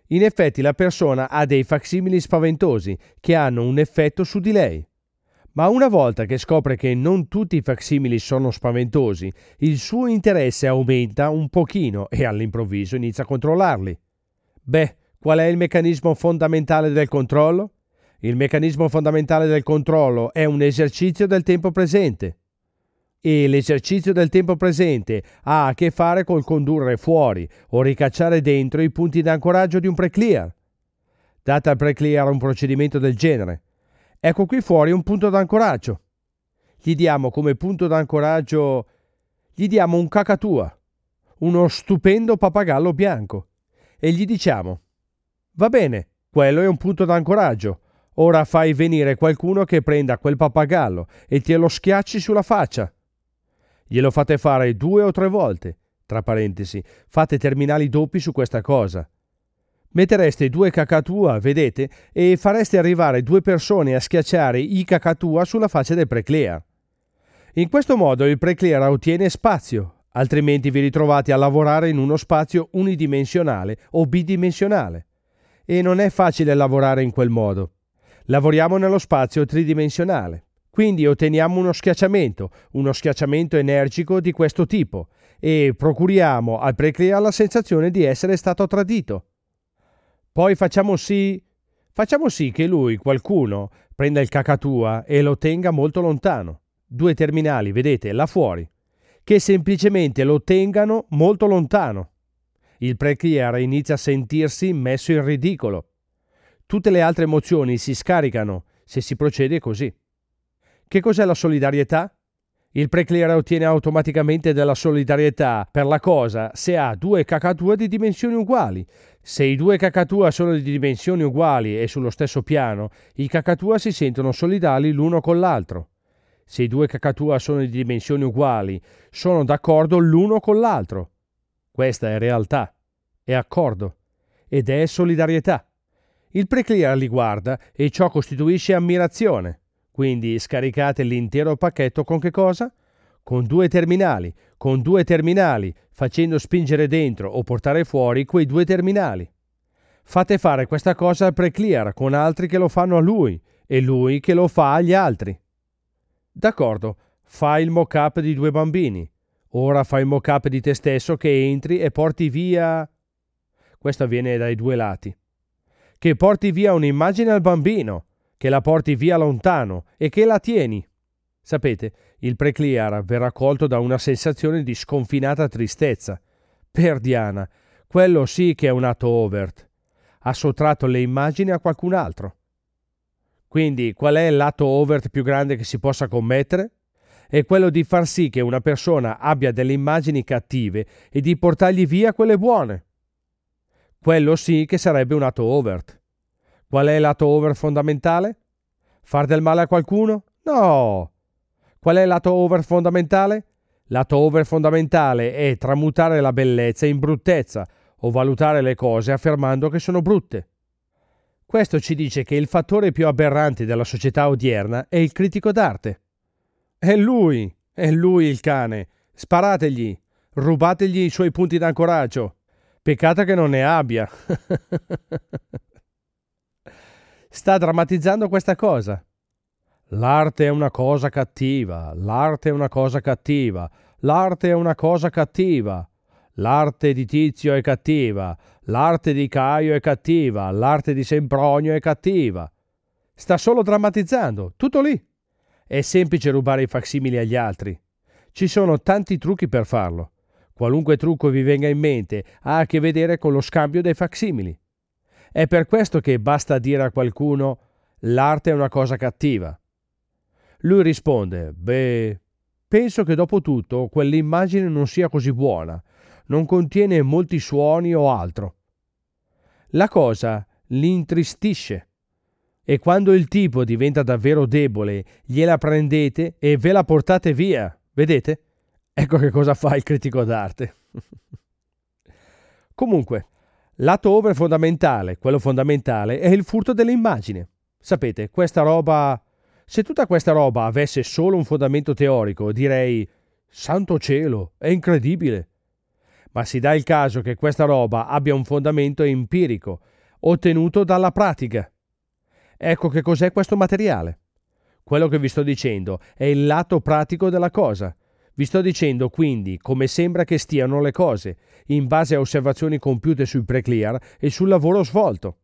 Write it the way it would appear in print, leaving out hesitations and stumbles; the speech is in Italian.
In effetti la persona ha dei facsimili spaventosi che hanno un effetto su di lei. Ma una volta che scopre che non tutti i facsimili sono spaventosi, il suo interesse aumenta un pochino e all'improvviso inizia a controllarli. Beh, qual è il meccanismo fondamentale del controllo? Il meccanismo fondamentale del controllo è un esercizio del tempo presente. E l'esercizio del tempo presente ha a che fare col condurre fuori o ricacciare dentro i punti d'ancoraggio di un pre-clear. Date al pre-clear un procedimento del genere. Ecco qui fuori un punto d'ancoraggio. Gli diamo come punto d'ancoraggio, gli diamo un cacatua, uno stupendo pappagallo bianco, e gli diciamo: va bene, quello è un punto d'ancoraggio, ora fai venire qualcuno che prenda quel pappagallo e te lo schiacci sulla faccia. Glielo fate fare 2 o 3 volte, tra parentesi, fate terminali doppi su questa cosa. Mettereste 2 cacatua, vedete, e fareste arrivare 2 persone a schiacciare i cacatua sulla faccia del pre-clear. In questo modo il pre-clear ottiene spazio, altrimenti vi ritrovate a lavorare in uno spazio unidimensionale o bidimensionale. E non è facile lavorare in quel modo. Lavoriamo nello spazio tridimensionale. Quindi otteniamo uno schiacciamento energico di questo tipo, e procuriamo al pre-clear la sensazione di essere stato tradito. Poi facciamo sì che lui, qualcuno, prenda il cacatua e lo tenga molto lontano. 2 terminali, vedete, là fuori, che semplicemente lo tengano molto lontano. Il pre-clear inizia a sentirsi messo in ridicolo. Tutte le altre emozioni si scaricano se si procede così. Che cos'è la solidarietà? Il pre-clear ottiene automaticamente della solidarietà per la cosa se ha 2 cacatua di dimensioni uguali. Se i 2 cacatua sono di dimensioni uguali e sullo stesso piano, i cacatua si sentono solidali l'uno con l'altro. Se i 2 cacatua sono di dimensioni uguali, sono d'accordo l'uno con l'altro. Questa è realtà, è accordo ed è solidarietà. Il pre-clear li guarda e ciò costituisce ammirazione. Quindi scaricate l'intero pacchetto con che cosa? Con 2 terminali, facendo spingere dentro o portare fuori quei 2 terminali. Fate fare questa cosa al pre-clear con altri che lo fanno a lui e lui che lo fa agli altri. D'accordo, fai il mock-up di 2 bambini. Ora fai il mock-up di te stesso che entri e porti via... Questo avviene dai 2 lati. Che porti via un'immagine al bambino, che la porti via lontano e che la tieni. Sapete, il pre-clear verrà colto da una sensazione di sconfinata tristezza. Per Diana, quello sì che è un atto overt. Ha sottratto le immagini a qualcun altro. Quindi, qual è l'atto overt più grande che si possa commettere? È quello di far sì che una persona abbia delle immagini cattive e di portargli via quelle buone. Quello sì che sarebbe un atto overt. Qual è l'atto over fondamentale? Far del male a qualcuno? No! Qual è l'atto over fondamentale? L'atto over fondamentale è tramutare la bellezza in bruttezza o valutare le cose affermando che sono brutte. Questo ci dice che il fattore più aberrante della società odierna è il critico d'arte. È lui il cane. Sparategli, rubategli i suoi punti d'ancoraggio. Peccato che non ne abbia. Sta drammatizzando questa cosa. L'arte è una cosa cattiva, l'arte è una cosa cattiva, l'arte è una cosa cattiva. L'arte di Tizio è cattiva, l'arte di Caio è cattiva, l'arte di Sempronio è cattiva. Sta solo drammatizzando, tutto lì. È semplice rubare i facsimili agli altri. Ci sono tanti trucchi per farlo. Qualunque trucco vi venga in mente ha a che vedere con lo scambio dei facsimili. È per questo che basta dire a qualcuno «l'arte è una cosa cattiva». Lui risponde «Beh, penso che dopo tutto quell'immagine non sia così buona, non contiene molti suoni o altro». La cosa li intristisce e quando il tipo diventa davvero debole gliela prendete e ve la portate via, vedete? Ecco che cosa fa il critico d'arte. Comunque, l'atto over fondamentale, quello fondamentale, è il furto dell'immagine. Sapete, questa roba... Se tutta questa roba avesse solo un fondamento teorico, direi «Santo cielo, è incredibile!» ma si dà il caso che questa roba abbia un fondamento empirico, ottenuto dalla pratica. Ecco che cos'è questo materiale. Quello che vi sto dicendo è il lato pratico della cosa. Vi sto dicendo quindi come sembra che stiano le cose, in base a osservazioni compiute sui pre-clear e sul lavoro svolto.